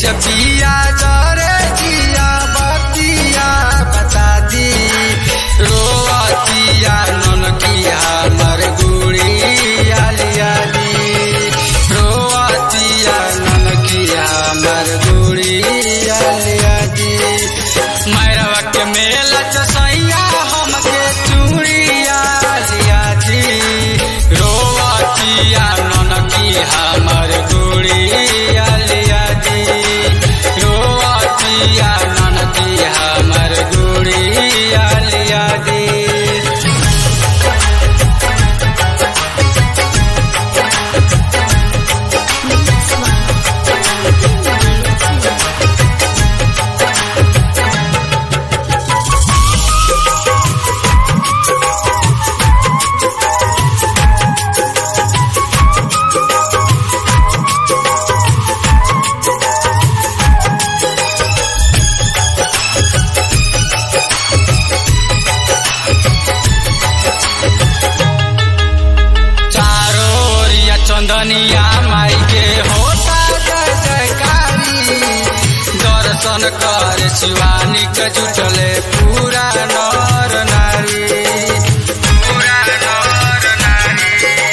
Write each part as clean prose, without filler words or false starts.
से पिया जरे जिया बतिया बता दी रोवतिया ननकिया मर गुड़िया लिया दी रोवतिया ननकिया मर गुड़िया लिया दी मैरवा के मेला चसैया हमके चूड़िया लिया दी रोवतिया ननकिया मर गुड़िया लिया दी रोवतिया ननकिया मर गुड़िया लिया दी। चंदनिया माई के होता जय जयकारी दर्शन कर शिवानी के जुटले पूरा नर नारी पूरा नर नारी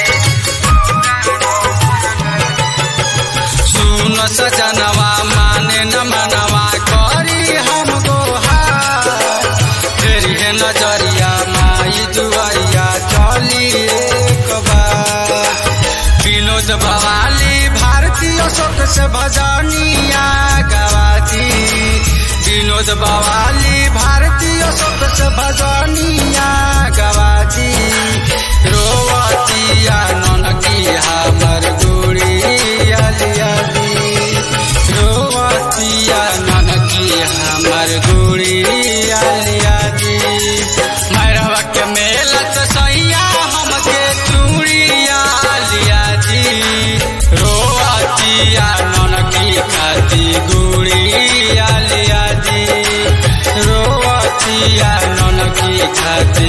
सुन सजनवा माने न मनवा करी हम गोहार फिर है नजरिया माई दुआरिया चली एक बार विनोद भवाली भारतीय शोक से भजनिया गवाती विनोद भवाली भारतीय शोक से भजनिया गवाती रोवतिया ननकिया मर गुड़िया लिया दी रोवतिया ननकिया मर गुड़िया लिया दी मैरवा के मेला चसैया हमके चूड़िया लिया दी रोवतिया ननकी खाती गुड़िया लिया दी रोवतिया ननकी खाती